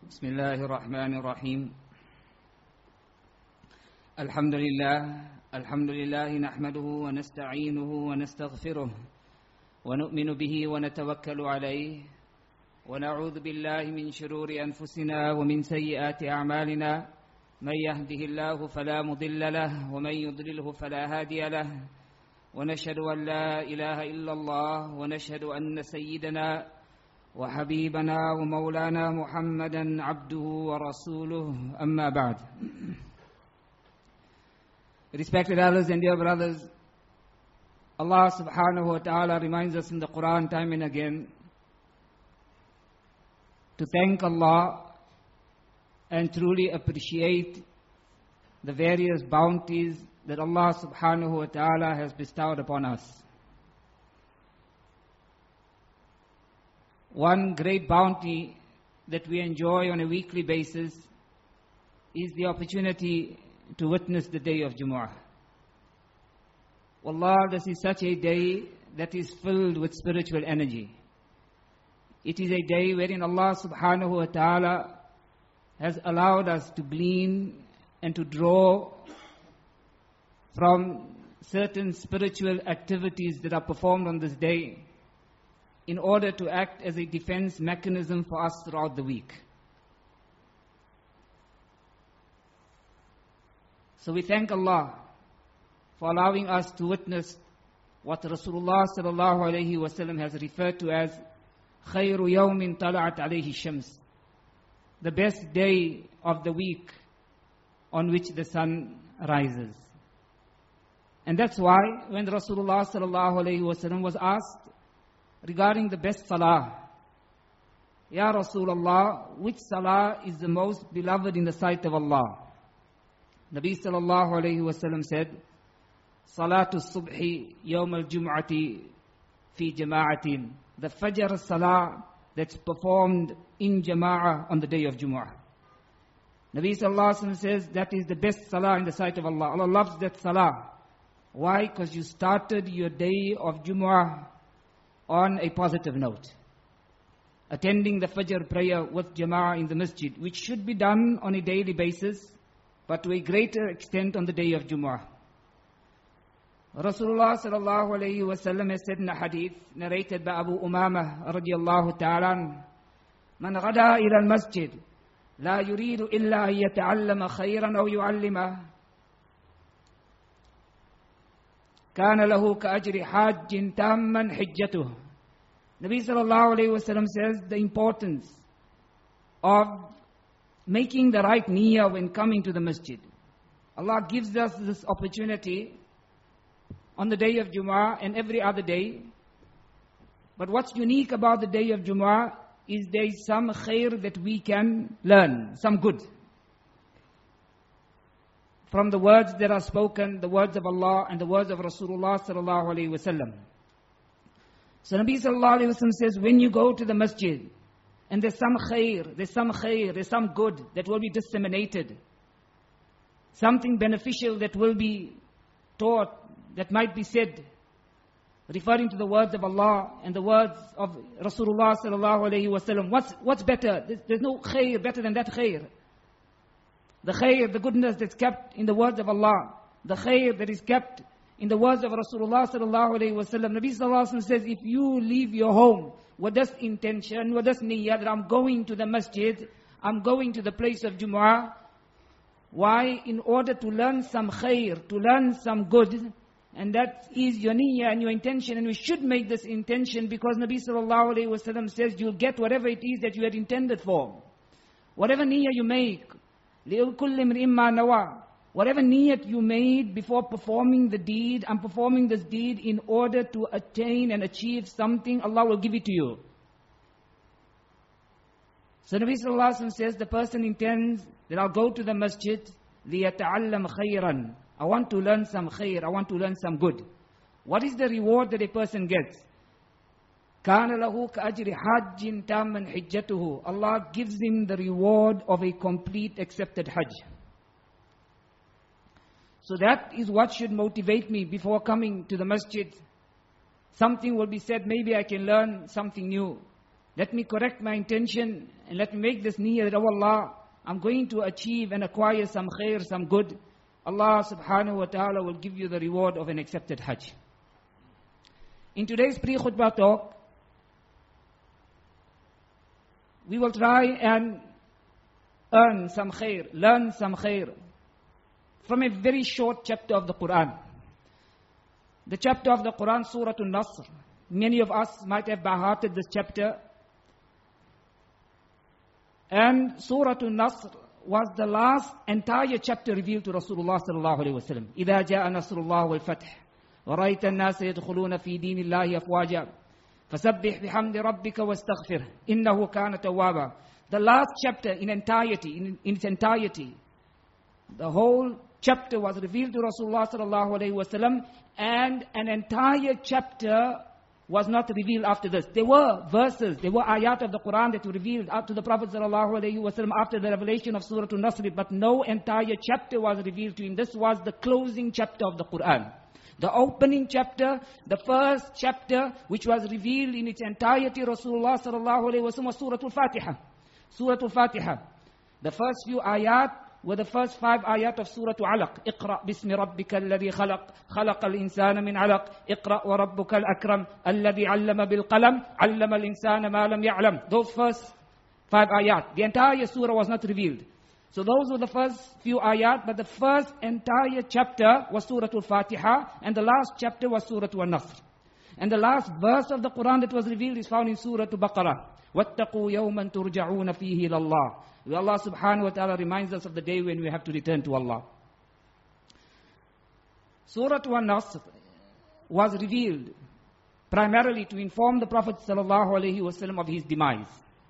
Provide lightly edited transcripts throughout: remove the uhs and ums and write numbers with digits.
بسم الله الرحمن الرحيم. الحمد لله نحمده ونستعينه ونستغفره ونؤمن به ونتوكل عليه ونعوذ بالله من شرور أنفسنا ومن سيئات أعمالنا، من يهده الله فلا مضل له ومن يضلله فلا هادي له، ونشهد أن لا إله إلا الله ونشهد أن سيدنا وحبيبنا ومولانا محمدا عبده ورسوله، أما بعد. Respected elders and dear brothers, Allah subhanahu wa ta'ala reminds us in the Quran time and again to thank Allah and truly appreciate the various bounties that Allah subhanahu wa ta'ala has bestowed upon us. One great bounty that we enjoy on a weekly basis is the opportunity to witness the day of Jumu'ah. Wallah, this is such a day that is filled with spiritual energy. It is a day wherein Allah subhanahu wa ta'ala has allowed us to glean and to draw from certain spiritual activities that are performed on this day in order to act as a defense mechanism for us throughout the week. So we thank Allah for allowing us to witness what Rasulullah sallallahu alayhi wa sallam has referred to as خَيْرُ يَوْمٍ طَلَعَتْ عَلَيْهِ الشَّمْسِ, the best day of the week on which the sun rises. And that's why when Rasulullah sallallahu alayhi wa sallam was asked regarding the best salah, Ya Rasulullah, which salah is the most beloved in the sight of Allah? Nabi sallallahu alayhi wa sallam said, Salatu subhi yawm al-jum'ati fi jama'atin, the Fajr salah that's performed in jama'ah on the day of Jumu'ah. Nabi sallallahu alayhi wa sallam says that is the best salah in the sight of Allah. Allah loves that salah. Why? Because you started your day of Jumu'ah on a positive note, attending the Fajr prayer with Jama'ah in the masjid, which should be done on a daily basis, but to a greater extent on the day of Jumu'ah. Rasulullah sallallahu alayhi wa sallam has said in a hadith narrated by Abu Umamah radiyallahu ta'ala, Man ghada ila al-masjid la yuridu illa an yata'allama khayran aw yu'allima kana lahu ka'ajri hajjin tamman hijjatuh. Nabi sallallahu alayhi wa sallam says the importance of making the right niyyah when coming to the masjid. Allah gives us this opportunity on the day of Jumu'ah and every other day. But what's unique about the day of Jumu'ah is there is some khair that we can learn, some good, from the words that are spoken, the words of Allah and the words of Rasulullah sallallahu alayhi wa sallam. So Nabi sallallahu alayhi wa sallam says, when you go to the masjid and there's some khair, there's some good that will be disseminated, something beneficial that will be taught, that might be said, referring to the words of Allah and the words of Rasulullah sallallahu alayhi wa sallam. What's better? There's no khair better than that khair. The khair, the goodness that's kept in the words of Allah, the khair that is kept in the words of Rasulullah sallallahu alayhi wa sallam. Nabi sallallahu alayhi wa sallam says, if you leave your home with this intention, with this niyyah, that I'm going to the masjid, I'm going to the place of Jumu'ah. Why? In order to learn some khair, to learn some good. And that is your niyyah and your intention. And we should make this intention because Nabi sallallahu alayhi wa sallam says you'll get whatever it is that you had intended for. Whatever niyyah you make, لِأُلْكُلِّ مْرِئٍ مَّا نَوَى, whatever niyyat you made before performing the deed, I'm performing this deed in order to attain and achieve something, Allah will give it to you. So Nabi sallallahu alayhi wa sallam says the person intends that I'll go to the masjid, لِيَتَعَلَّمْ خَيْرًا, I want to learn some khair, I want to learn some good. What is the reward that a person gets? كَانَ لَهُ كَأَجْرِ حَجٍّ تَامًّا حِجَّتُهُ, Allah gives him the reward of a complete accepted hajj. So that is what should motivate me before coming to the masjid. Something will be said, maybe I can learn something new. let me correct my intention and let me make this niyyah that, oh Allah, I'm going to achieve and acquire some khair, some good. Allah subhanahu wa ta'ala will give you the reward of an accepted hajj. In today's pre-khutbah talk, we will try and earn some khair, learn some khair from a very short chapter of the Quran. The chapter of the Quran, Surah An-Nasr. Many of us might have by-hearted this chapter. And Surah An-Nasr was the last entire chapter revealed to Rasulullah sallallahu alayhi wa sallam. إِذَا جَاءَ نَصْرُ اللَّهِ وَالْفَتْحِ وَرَأَيْتَ النَّاسَ يَدْخُلُونَ فِي دِينِ اللَّهِ أَفْوَاجًا فَسَبِّحْ بِحَمْدِ رَبِّكَ وَاسْتَغْفِرْهُ إِنَّهُ كَانَ تَوَّابًا. The last chapter in its entirety, the whole chapter was revealed to Rasulullah sallallahu alayhi wa sallam, and an entire chapter was not revealed after this. There were verses, there were ayat of the Quran that were revealed out to the Prophet sallallahu alayhi wa sallam after the revelation of Surah An-Nasr, but no entire chapter was revealed to him. This was the closing chapter of the Quran. The opening chapter, the first chapter which was revealed in its entirety, Rasulullah sallallahu alayhi wa sallam, was Surah Al-Fatiha. Surah Al-Fatiha. The first few ayat were the first 5 ayat of Surah Alaq. اقرأ باسم ربك الذي خلق خلق الإنسان من علق اقرأ وربك الأكرم الذي علم بالقلم علم الإنسان ما لم يعلم. Those first 5 ayat. The entire surah was not revealed. So those were the first few ayat, but the first entire chapter was Surah Al-Fatiha, and the last chapter was Surah An-Nasr. And the last verse of the Quran that was revealed is found in Surah Al-Baqarah. وَاتَّقُوا يَوْمًا تُرْجَعُونَ فِيهِ إِلَى اللَّهِ. Where Allah subhanahu wa ta'ala reminds us of the day when we have to return to Allah. Surah An-Nasr was revealed primarily to inform the Prophet sallallahu alaihi wasallam of his demise.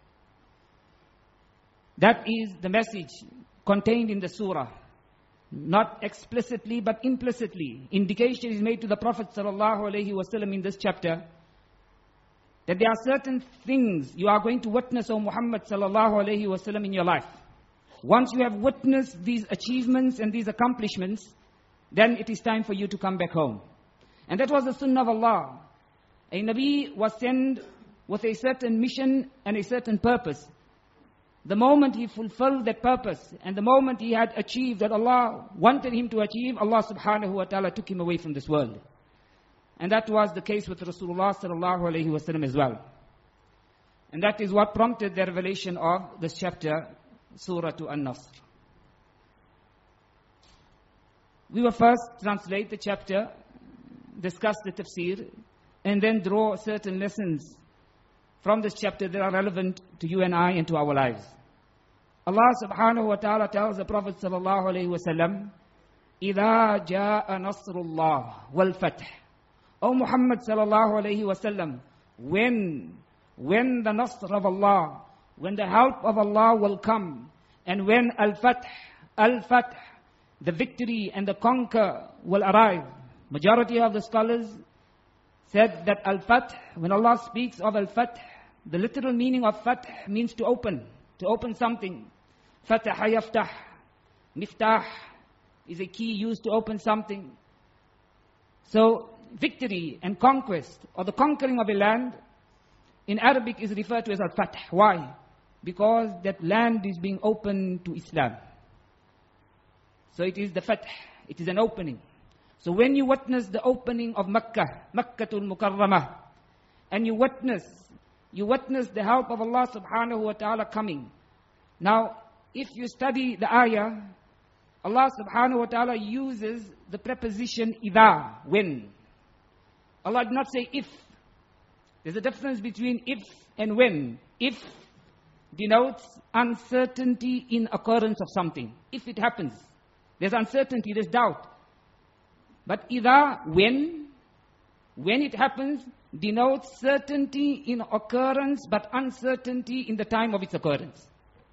That is the message contained in the surah. Not explicitly but implicitly. Indication is made to the Prophet sallallahu alaihi wasallam in this chapter that there are certain things you are going to witness, O Muhammad sallallahu alayhi wa sallam, in your life. Once you have witnessed these achievements and these accomplishments, then it is time for you to come back home. And that was the sunnah of Allah. A Nabi was sent with a certain mission and a certain purpose. The moment he fulfilled that purpose, and the moment he had achieved that Allah wanted him to achieve, Allah subhanahu wa ta'ala took him away from this world. And that was the case with Rasulullah sallallahu alayhi wa sallam as well. And that is what prompted the revelation of this chapter, Surah An-Nasr. We will first translate the chapter, discuss the tafsir, and then draw certain lessons from this chapter that are relevant to you and I and to our lives. Allah subhanahu wa ta'ala tells the Prophet sallallahu alayhi wa sallam, إِذَا جَاءَ نَصْرُ اللَّهِ وَالْفَتْحِ. O Muhammad sallallahu alayhi wa sallam, when the nasr of Allah, when the help of Allah will come, and when al-fath, the victory and the conquer will arrive. Majority of the scholars said that al-fath, when Allah speaks of al-fath, the literal meaning of fath means to open something. Fataha yaftah, miftah is a key used to open something. So, victory and conquest, or the conquering of a land, in Arabic is referred to as al-fath. Why? Because that land is being opened to Islam. So it is the fath, it is an opening. So when you witness the opening of Makkatul Mukarramah, and you witness the help of Allah subhanahu wa ta'ala coming. Now, if you study the ayah, Allah subhanahu wa ta'ala uses the preposition idha, when. Allah did not say if. There's a difference between if and when. If denotes uncertainty in occurrence of something. If it happens, there's uncertainty, there's doubt. But idha, when it happens, denotes certainty in occurrence, but uncertainty in the time of its occurrence.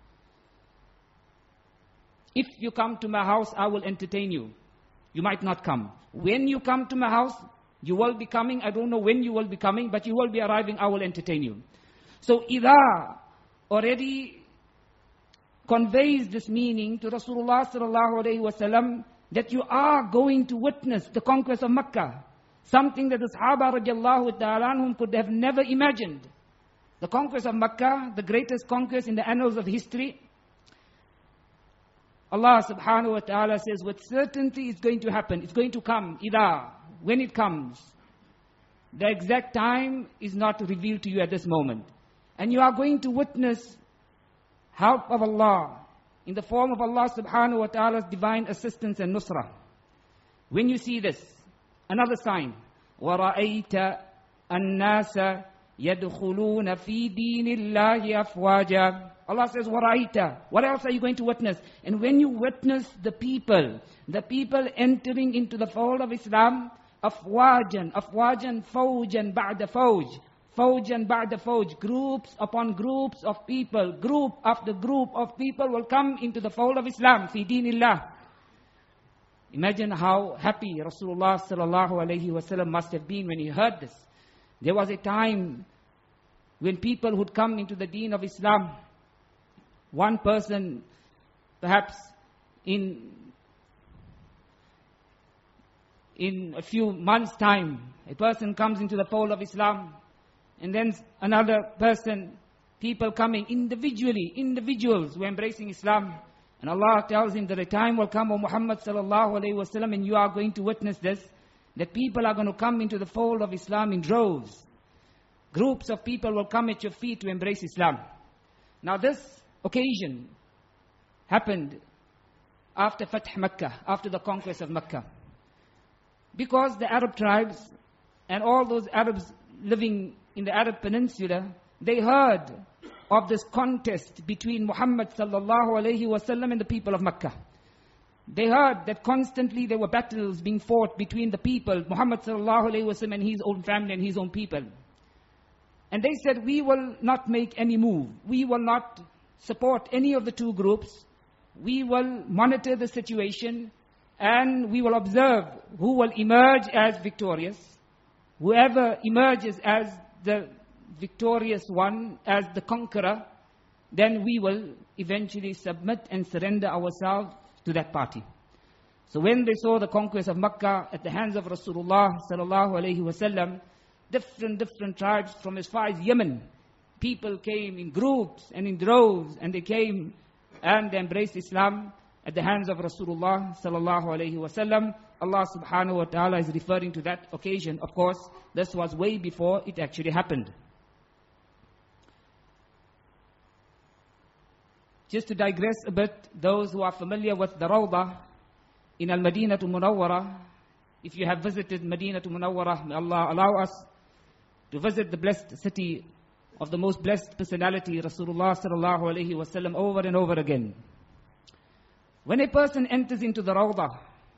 If you come to my house, I will entertain you. You might not come. When you come to my house, you will be coming. I don't know when you will be coming, but you will be arriving. I will entertain you. So, idha already conveys this meaning to Rasulullah sallallahu alaihi wasallam that you are going to witness the conquest of Makkah. Something that the Sahaba radiallahu ta'ala anhum could have never imagined. The conquest of Makkah, the greatest conquest in the annals of history. Allah subhanahu wa ta'ala says, with certainty it's going to happen. It's going to come. Ida, when it comes. The exact time is not revealed to you at this moment. And you are going to witness help of Allah in the form of Allah subhanahu wa ta'ala's divine assistance and nusrah. When you see this, another sign, وَرَأَيْتَ النَّاسَ يَدْخُلُونَ فِي دِينِ اللَّهِ أَفْوَاجًا. Allah says, وَرَأَيْتَ. What else are you going to witness? And when you witness the people entering into the fold of Islam, أَفْوَاجًا, فَوْجًا بَعْدَ فَوْج. Fawjan ba'da fawj, groups upon groups of people, group after group of people will come into the fold of Islam, fi dinillah. Imagine how happy Rasulullah sallallahu alayhi wasallam must have been when he heard this. There was a time when people would come into the deen of Islam. One person, perhaps in a few months' time, a person comes into the fold of Islam. And then another person, people coming individuals who are embracing Islam. And Allah tells him that a time will come, O Muhammad sallallahu alayhi wa sallam, and you are going to witness this, that people are going to come into the fold of Islam in droves. Groups of people will come at your feet to embrace Islam. Now this occasion happened after Fath Makkah, after the conquest of Makkah. Because the Arab tribes and all those Arabs living in the Arab Peninsula, they heard of this contest between Muhammad sallallahu alayhi wasallam and the people of Makkah. They heard that constantly there were battles being fought between the people, Muhammad sallallahu alayhi wasallam and his own family and his own people. And they said, we will not make any move. We will not support any of the two groups. We will monitor the situation and we will observe who will emerge as victorious. Whoever emerges as the victorious one, as the conqueror, then we will eventually submit and surrender ourselves to that party. So when they saw the conquest of Makkah at the hands of Rasulullah sallallahu alaihi wasallam, different tribes from as far as Yemen, people came in groups and in droves, and they came and they embraced Islam at the hands of Rasulullah sallallahu alaihi wasallam. Allah subhanahu wa ta'ala is referring to that occasion. Of course, this was way before it actually happened. Just to digress a bit, those who are familiar with the Rawdah in Al-Madinatul Munawwarah, if you have visited Madinatul Munawwarah, may Allah allow us to visit the blessed city of the most blessed personality, Rasulullah sallallahu alaihi wasallam, over and over again. When a person enters into the Rawdah,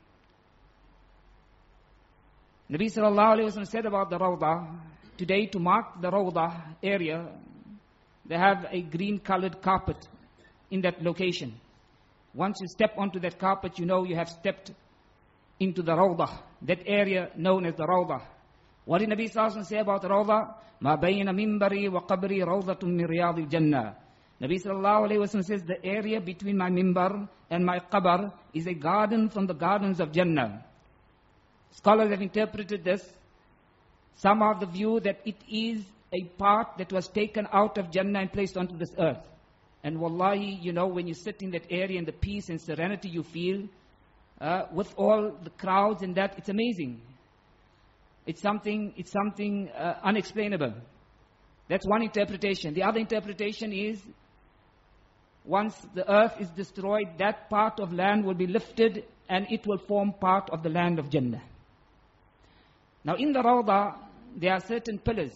Nabi sallallahu alayhi wa sallam said about the Rawdah, today to mark the Rawdah area, they have a green colored carpet in that location. Once you step onto that carpet, you know you have stepped into the Rawdah, that area known as the Rawdah. What did Nabi sallallahu alayhi wa sallam say about the Rawdah? مَا بَيْنَ مِنْبَرِي وَقَبْرِي رَوْضَةٌ مِّن رِيَاضِ الْجَنَّةِ. Nabi sallallahu alayhi wa sallam says, the area between my mimbar and my qabr is a garden from the gardens of Jannah. Scholars have interpreted this. Some are of the view that it is a part that was taken out of Jannah and placed onto this earth. And wallahi, you know, when you sit in that area and the peace and serenity you feel, with all the crowds and that, it's amazing. It's something unexplainable. That's one interpretation. The other interpretation is, once the earth is destroyed, that part of land will be lifted and it will form part of the land of Jannah. Now in the Rawdah, there are certain pillars,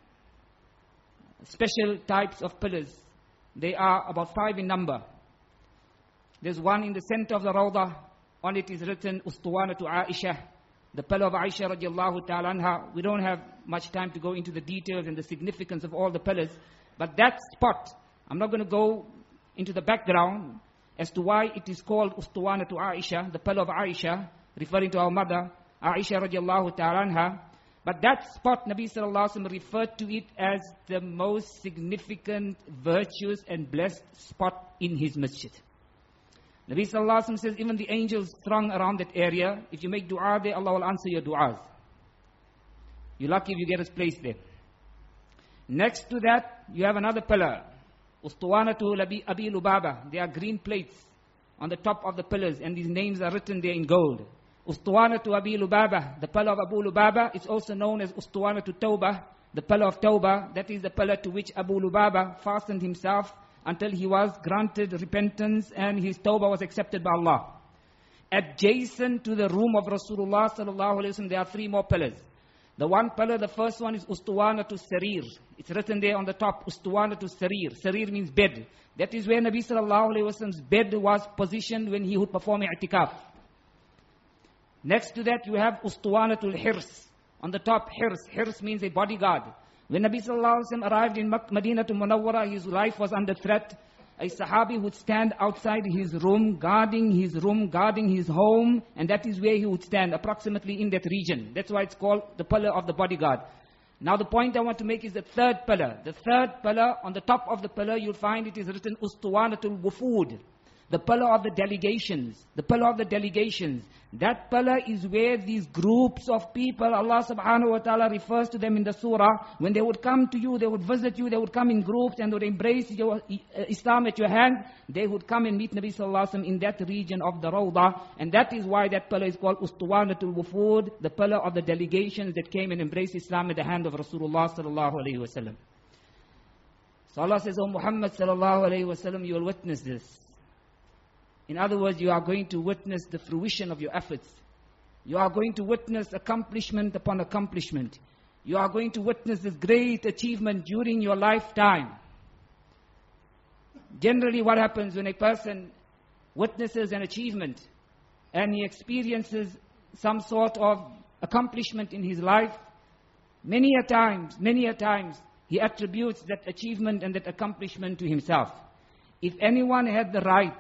special types of pillars. They are about 5 in number. There's one in the center of the Rawdah. On it is written, Ustuwanatu Aisha, the pillar of Aisha radiallahu ta'ala anha. We don't have much time to go into the details and the significance of all the pillars. But that spot, I'm not going to go into the background as to why it is called Ustuwanatu Aisha, the pillar of Aisha, referring to our mother, Aisha radiallahu ta'ala anha. But that spot, Nabi sallallahu alaihi wasallam referred to it as the most significant, virtuous and blessed spot in his masjid. Nabi sallallahu alaihi wasallam says, even the angels throng around that area. If you make dua there, Allah will answer your du'as. You're lucky if you get a place there. Next to that, you have another pillar. Ustuwanatu Abi Lubaba. They are green plates on the top of the pillars, and these names are written there in gold. Ustuwanatu Abi Lubaba, the pillar of Abu Lubaba, is also known as Ustuwanatu Tawbah, the pillar of Tawbah. That is the pillar to which Abu Lubaba fastened himself until he was granted repentance and his Tawbah was accepted by Allah. Adjacent to the room of Rasulullah sallallahu alaihi wasallam, there are three more pillars. The one pillar, the first one is Ustuwanatu Sarir. It's written there on the top, Ustuwanatu Sarir. Sarir means bed. That is where Nabi sallallahu alaihi wasallam's bed was positioned when he would perform i'tikaf. Next to that, you have Ustuwanatul Hirs. On the top, Hirs. Hirs means a bodyguard. When Nabi sallallahu alaihi wasallam arrived in Madinatul Munawwara, his life was under threat. A Sahabi would stand outside his room, guarding his home, and that is where he would stand, approximately in that region. That's why it's called the pillar of the bodyguard. Now the point I want to make is the third pillar. The third pillar, on the top of the pillar, you'll find it is written Ustuwanatul Wufud. The pillar of the delegations. The pillar of the delegations. That pillar is where these groups of people, Allah subhanahu wa ta'ala refers to them in the surah. When they would come to you, they would visit you, they would come in groups and they would embrace your Islam at your hand. They would come and meet Nabi sallallahu alaihi wasallam in that region of the Rawdah. And that is why that pillar is called Ustuwanatul Wufud, the pillar of the delegations that came and embraced Islam at the hand of Rasulullah sallallahu alaihi wasallam. So Allah says, O Muhammad sallallahu alaihi wasallam, you will witness this. In other words, you are going to witness the fruition of your efforts. You are going to witness accomplishment upon accomplishment. You are going to witness this great achievement during your lifetime. Generally, what happens when a person witnesses an achievement and he experiences some sort of accomplishment in his life, many a times, he attributes that achievement and that accomplishment to himself. If anyone had the right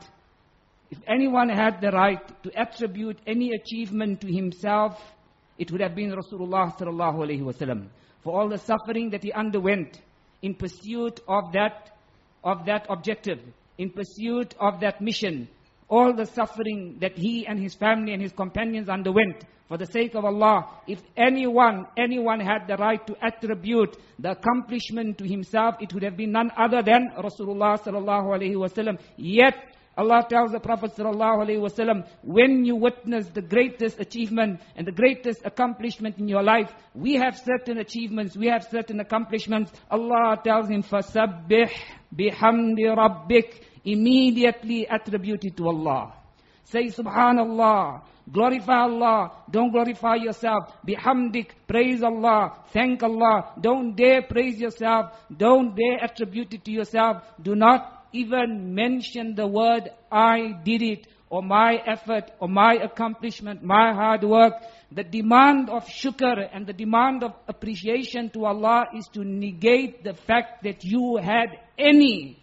to attribute any achievement to himself, it would have been Rasulullah sallallahu alaihi wasallam. For all the suffering that he underwent in pursuit of that objective, in pursuit of that mission, all the suffering that he and his family and his companions underwent for the sake of Allah, if anyone had the right to attribute the accomplishment to himself, it would have been none other than Rasulullah sallallahu alaihi wasallam. Yet Allah tells the Prophet sallallahu alaihi wasallam, when you witness the greatest achievement and the greatest accomplishment in your life, we have certain achievements, we have certain accomplishments. Allah tells him, فَسَبِّحْ بِحَمْدِ رَبِّكَ, immediately attribute it to Allah. Say Subhanallah, glorify Allah, don't glorify yourself. Bihamdik, praise Allah, thank Allah. Don't dare praise yourself, don't dare attribute it to yourself. Do not even mention the word I did it, or my effort, or my accomplishment, my hard work. The demand of shukr and the demand of appreciation to Allah is to negate the fact that you had any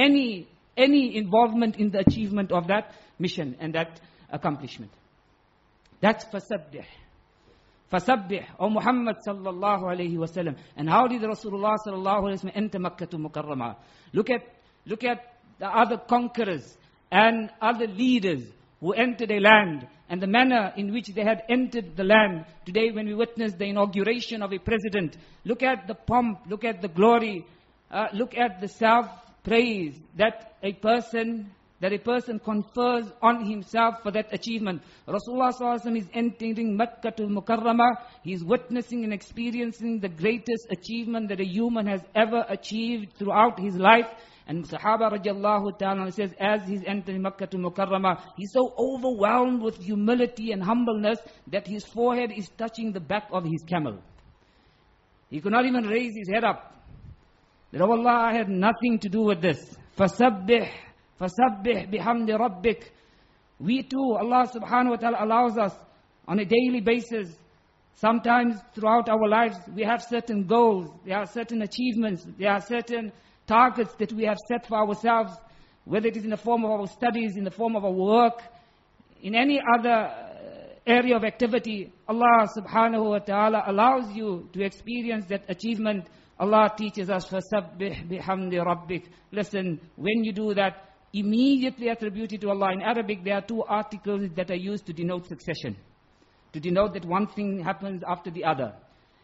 involvement in the achievement of that mission and that accomplishment. That's fasabbih. Fasabbih, O Muhammad sallallahu alayhi wa sallam. And how did Rasulullah sallallahu alayhi wa sallam enter Makkatul Mukarramah? Look at the other conquerors and other leaders who entered a land and the manner in which they had entered the land. Today when we witness the inauguration of a president, look at the pomp, look at the glory, look at the self-praise that a person confers on himself for that achievement. Rasulullah sallallahu alaihi wasallam is entering Makkatul Mukarramah. He is witnessing and experiencing the greatest achievement that a human has ever achieved throughout his life. And Sahaba radiallahu ta'ala says, as he's entering Makkatul Mukarramah, he's so overwhelmed with humility and humbleness that his forehead is touching the back of his camel. He could not even raise his head up. That, oh Allah, I had nothing to do with this. Fasabbih bihamdi rabbik. We too, Allah subhanahu wa ta'ala allows us on a daily basis. Sometimes throughout our lives, we have certain goals, there are certain achievements, there are certain targets that we have set for ourselves, whether it is in the form of our studies, in the form of our work, in any other area of activity. Allah subhanahu wa ta'ala allows you to experience that achievement. Allah teaches us, فَسَبِّحْ بِحَمْدِ رَبِّكَ. Listen, when you do that, immediately attribute it to Allah. In Arabic, there are two articles that are used to denote succession, to denote that one thing happens after the other.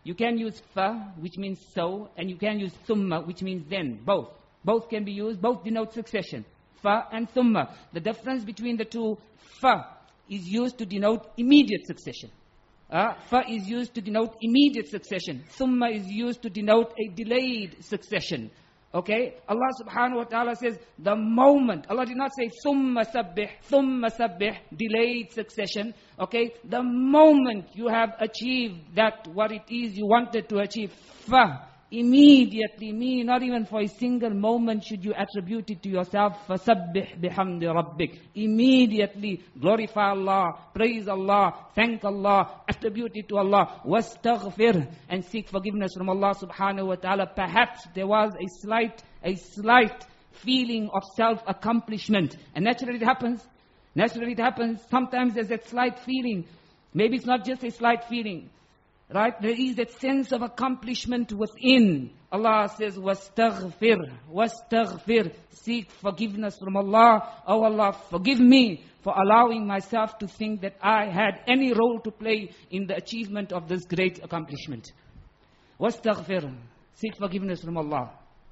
You can use fa, which means so, and you can use thumma, which means then. Both. Both can be used. Both denote succession. Fa and thumma. The difference between the two, fa is used to denote immediate succession. Fa is used to denote immediate succession. Thumma is used to denote a delayed succession. Okay? Allah subhanahu wa ta'ala says, the moment, Allah did not say, thumma sabbih, delayed succession. Okay? The moment you have achieved that, what it is you wanted to achieve, fa, immediately, not even for a single moment should you attribute it to yourself. فَسَبِّحْ بِحَمْدِ رَبِّكَ. Immediately glorify Allah, praise Allah, thank Allah, attribute it to Allah. وَاسْتَغْفِرْ, and seek forgiveness from Allah subhanahu wa ta'ala. Perhaps there was a slight feeling of self-accomplishment. And naturally it happens. Sometimes there's that slight feeling. Maybe it's not just a slight feeling. Right? There is that sense of accomplishment within. Allah says, وَاسْتَغْفِرْ, seek forgiveness from Allah. Oh Allah, forgive me for allowing myself to think that I had any role to play in the achievement of this great accomplishment. وَاسْتَغْفِرْ, seek forgiveness from Allah.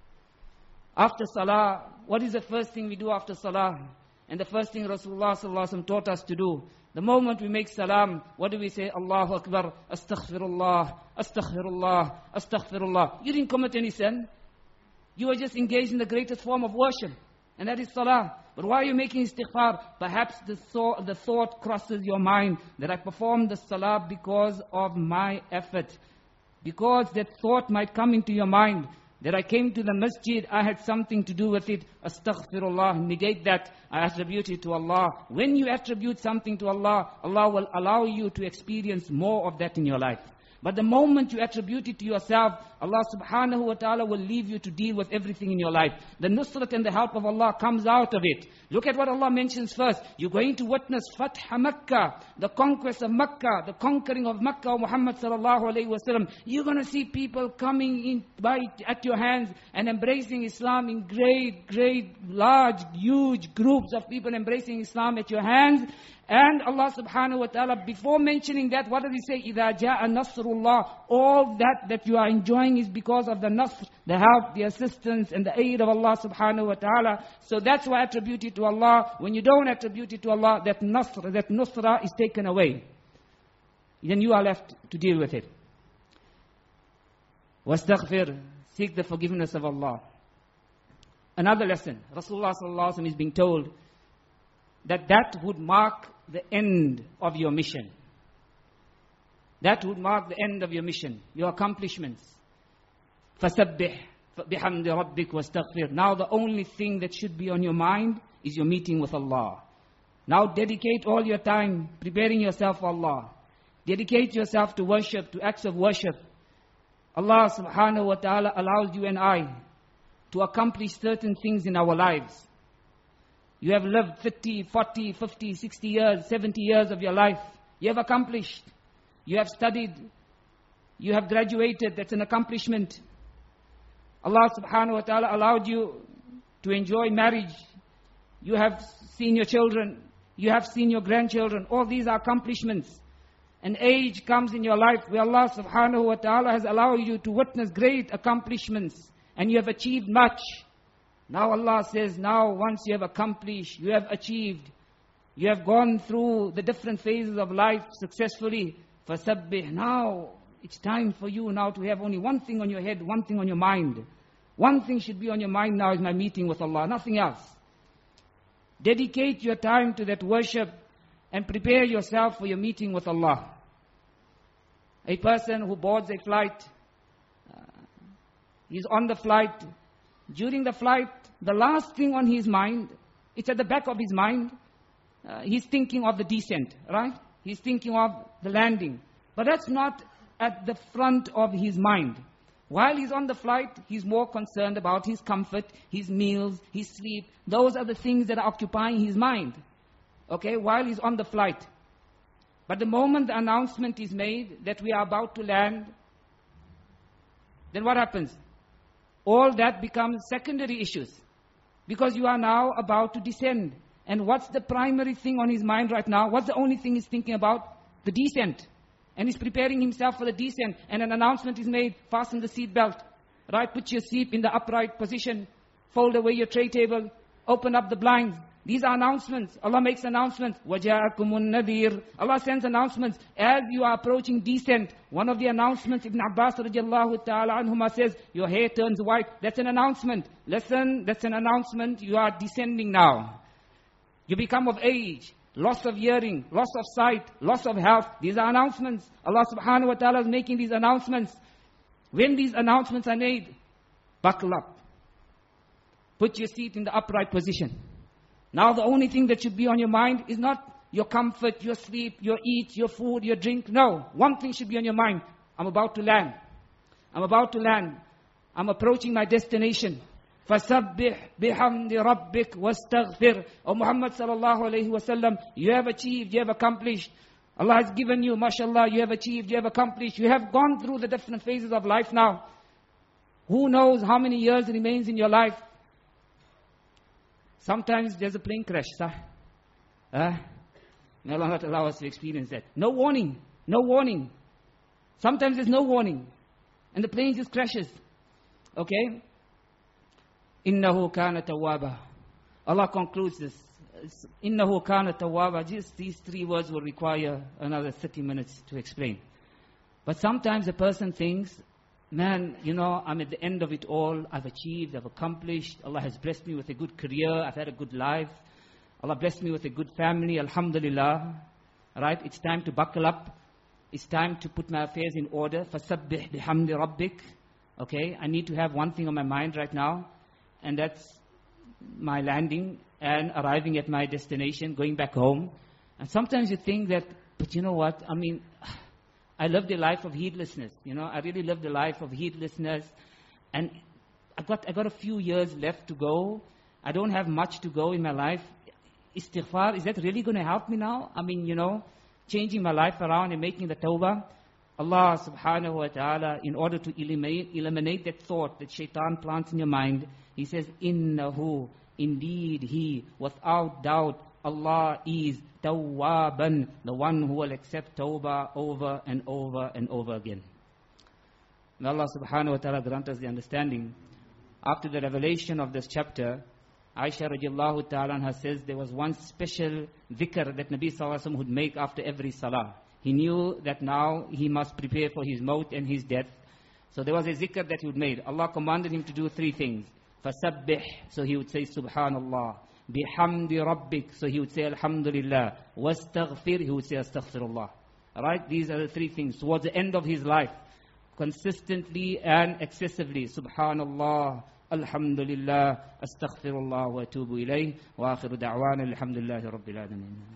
After salah, what is the first thing we do after salah? And the first thing Rasulullah sallallahu alaihi wasallam taught us to do, the moment we make salam, what do we say? Allahu Akbar, astaghfirullah, astaghfirullah, astaghfirullah. You didn't commit any sin. You were just engaged in the greatest form of worship, and that is salah. But why are you making istighfar? Perhaps the thought crosses your mind that I performed the salah because of my effort. Because that thought might come into your mind, that I came to the masjid, I had something to do with it. Astaghfirullah, negate that, I attribute it to Allah. When you attribute something to Allah, Allah will allow you to experience more of that in your life. But the moment you attribute it to yourself, Allah subhanahu wa ta'ala will leave you to deal with everything in your life. The nusrat and the help of Allah comes out of it. Look at what Allah mentions first. You're going to witness Fath Makkah, the conquest of Makkah, the conquering of Makkah of Muhammad sallallahu alayhi wa sallam. You're going to see people coming in at your hands and embracing Islam in great, large, huge groups of people embracing Islam at your hands. And Allah subhanahu wa ta'ala, before mentioning that, what does He say? إِذَا جَاءَ نَصْرُ اللَّهِ. All that you are enjoying is because of the nasr, the help, the assistance and the aid of Allah subhanahu wa ta'ala. So that's why I attribute it to Allah. When you don't attribute it to Allah, that nasr, that nusra is taken away. Then you are left to deal with it. وَاسْتَغْفِرْ, seek the forgiveness of Allah. Another lesson, Rasulullah sallallahu alaihi wasallam is being told that would mark the end of your mission. That would mark the end of your mission, your accomplishments. فَسَبِّحْ بِحَمْدِ رَبِّكَ وَاسْتَغْفِرْ. Now the only thing that should be on your mind is your meeting with Allah. Now dedicate all your time preparing yourself for Allah. Dedicate yourself to worship, to acts of worship. Allah subhanahu wa ta'ala allows you and I to accomplish certain things in our lives. You have lived 30, 40, 50, 60 years, 70 years of your life. You have accomplished. You have studied. You have graduated. That's an accomplishment. Allah subhanahu wa ta'ala allowed you to enjoy marriage. You have seen your children. You have seen your grandchildren. All these are accomplishments. An age comes in your life where Allah subhanahu wa ta'ala has allowed you to witness great accomplishments. And you have achieved much. Now Allah says, now once you have accomplished, you have achieved, you have gone through the different phases of life successfully, فَسَبِّحْ. Now it's time for you now to have only one thing on your head, one thing on your mind. One thing should be on your mind now is my meeting with Allah, nothing else. Dedicate your time to that worship and prepare yourself for your meeting with Allah. A person who boards a flight, he's on the flight. During the flight, the last thing on his mind, it's at the back of his mind, he's thinking of the descent, right? He's thinking of the landing. But that's not at the front of his mind. While he's on the flight, he's more concerned about his comfort, his meals, his sleep. Those are the things that are occupying his mind. Okay, while he's on the flight. But the moment the announcement is made that we are about to land, then what happens? All that becomes secondary issues. Because you are now about to descend. And what's the primary thing on his mind right now? What's the only thing he's thinking about? The descent. and he's preparing himself for the descent, and an announcement is made, fasten the seat belt, right? Put your seat in the upright position, fold away your tray table, open up the blinds. These are announcements. Allah makes announcements. وَجَاءَكُمُ النَّذِيرُ. Allah sends announcements. As you are approaching descent, one of the announcements, Ibn Abbas radiallahu ta'ala anhuma says, your hair turns white. That's an announcement. Listen, that's an announcement. You are descending now. You become of age. Loss of hearing, loss of sight, loss of health. These are announcements. Allah subhanahu wa ta'ala is making these announcements. When these announcements are made, buckle up. Put your seat in the upright position. Now the only thing that should be on your mind is not your comfort, your sleep, your eat, your food, your drink. No. One thing should be on your mind. I'm about to land. I'm about to land. I'm approaching my destination. فَسَبِّحْ بِحَمْدِ رَبِّكْ وَاسْتَغْفِرْ. O Muhammad sallallahu alayhi wa sallam, you have achieved, you have accomplished. Allah has given you, mashallah, you have achieved, you have accomplished. You have gone through the different phases of life now. Who knows how many years remains in your life? Sometimes there's a plane crash, sir. May Allah not allow us to experience that. No warning. No warning. Sometimes there's no warning. And the plane just crashes. Okay? إِنَّهُ كَانَ تَوَّابًا. Allah concludes this. إِنَّهُ كَانَ تَوَّابًا. Just these three words will require another 30 minutes to explain. But sometimes a person thinks, man, I'm at the end of it all. I've achieved, I've accomplished. Allah has blessed me with a good career. I've had a good life. Allah blessed me with a good family. Alhamdulillah. Right? It's time to buckle up. It's time to put my affairs in order. فَسَبِّحْ بِحَمْدِ رَبِّكْ. Okay? I need to have one thing on my mind right now. And that's my landing and arriving at my destination, going back home. And sometimes you think that, but you know what? I lived a life of heedlessness. I really lived a life of heedlessness. And I got a few years left to go. I don't have much to go in my life. Istighfar, is that really going to help me now? Changing my life around and making the tawbah. Allah subhanahu wa ta'ala, in order to eliminate that thought that shaitan plants in your mind, He says, Innahu, indeed He, without doubt, Allah is Tawwaban, the one who will accept tawbah over and over and over again. May Allah subhanahu wa ta'ala grant us the understanding. After the revelation of this chapter, Aisha radiallahu ta'ala anha says there was one special dhikr that Nabi sallallahu alaihi wasallam would make after every salah. He knew that now he must prepare for his maut and his death. So there was a zikr that he would make. Allah commanded him to do three things. فَسَبِّحْ, so he would say Subhanallah. بِحَمْدِ رَبِّكْ, so he would say Alhamdulillah. وَاسْتَغْفِرْ, he would say Astaghfirullah. Alright, these are the three things. Towards the end of his life, consistently and excessively. Subhanallah, Alhamdulillah, Astaghfirullah wa atubu ilayh. Wa akhiru da'wana, alhamdulillahi rabbil alamin.